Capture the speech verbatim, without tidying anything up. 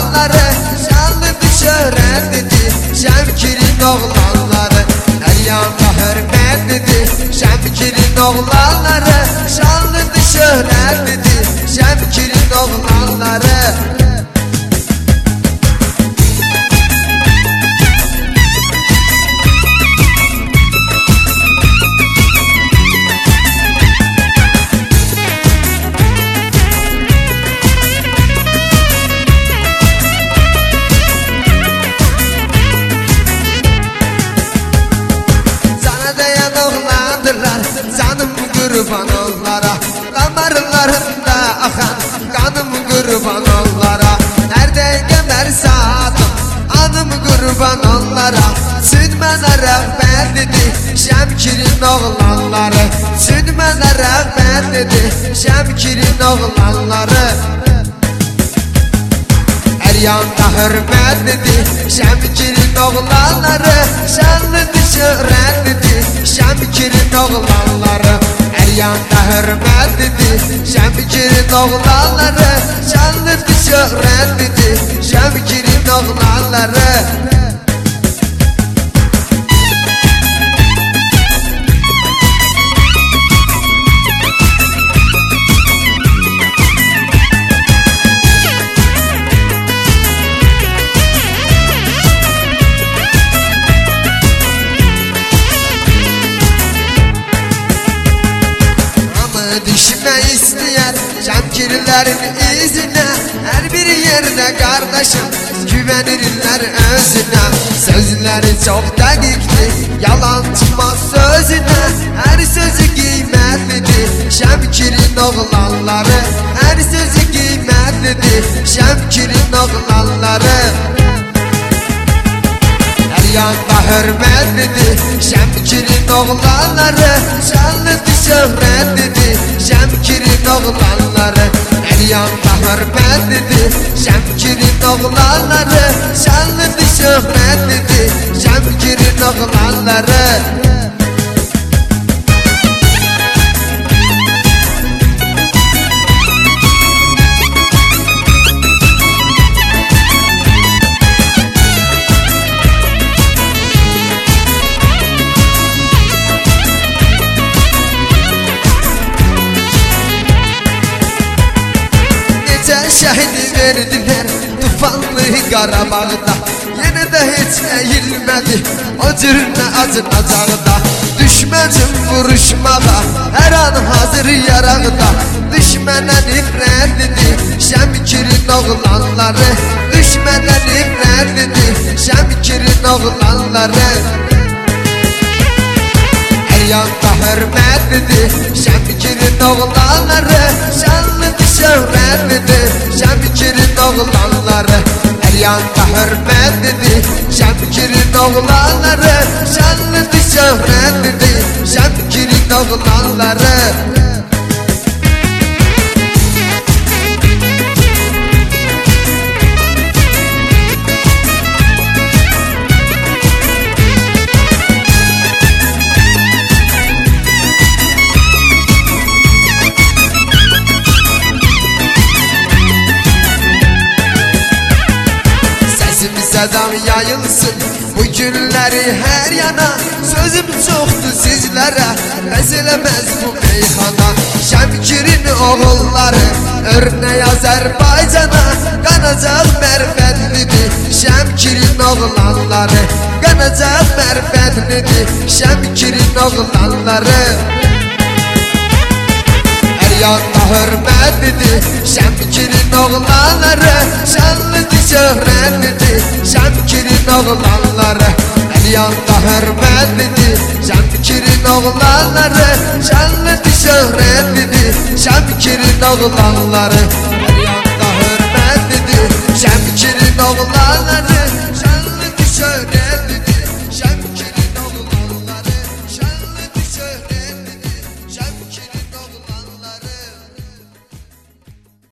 oğlanları, şanlıdır şöhrətlidir Şəmkirin oğlanları. Hər yanda hörmətlidir Şəmkirin oğlanları, şanlıdır şöhrətlidir Şəmkirin oğlanları. Canım qurban onlara, damarlarında axan qanım qurban onlara. Hər dəqiqə hər saatım anım qurban onlara. Süd mənə rəğbətlidir Şəmkirin oğlanları, süd mənə rəğbətlidir Şəmkirin oğlanları. Hər yanda hörmətlidir Şəmkirin oğlanları, şanlıdır şöhrətlidir Şəmkirin oğlanları. Hər yanda hörmətlidir Şəmkirin oğlanları, şanlıdır şöhrətlidir Şəmkirin oğlanları. Düşmək istəyər Şəmkirlərin izinə, hər bir yerdə qardaşım güvənirlər özünə. Sözləri çox dəqiqdir, yalan çıxmaz sözünə. Hər sözü qiymətlidir Şəmkirin oğlanları, hər sözü qiymətlidir Şəmkirin oğlanları. Hər yanda hörmətlidir Şəmkirin oğlanları, şanlıdır şöhrətlidir Şəmkirin oğlanları. Hər yanda hörmətlidir Şəmkirin oğlanları, şanlıdır şöhrətlidir Şəmkirin oğlanları. Şəhidi verdilər tufanlı Qarabağda, yenə də heç əyilmədi o cürünə acınacaqda. Düşməncim vuruşmağa hər an hazır yaraqda, düşmənə nifrətlidir Şəmkirin oğlanları, düşmənə nifrətlidir Şəmkirin oğlanları. Hər yanda hörmətlidir Şəmkirin oğlanları, şanlıdır şöhrətlidir Şəmkirin oğlanları. Hər yanda hörmətlidir Şəmkirin oğlanları, şanlıdır şöhrətlidir Şəmkirin oğlanları. Sədam yayılsın bu günləri hər yana, sözüm çoxdur sizlərə, bəs eləməz bu meyxana. Şəmkirin oğulları örnək Azərbaycana, qanacaq mərfədlidir Şəmkirin oğlanları, qanacaq mərfədlidir Şəmkirin oğlanları. Hər yanda hörmətlidir Şəmkirin oğlanları, şanlıdır şöhrətlidir Şəmkirin oğlanları. Hər yanda hörmətlidir Şəmkirin oğlanları, şanlıdır şöhrətlidir Şəmkirin oğlanları. Hər yanda hörmətlidir Şəmkirin oğlanları,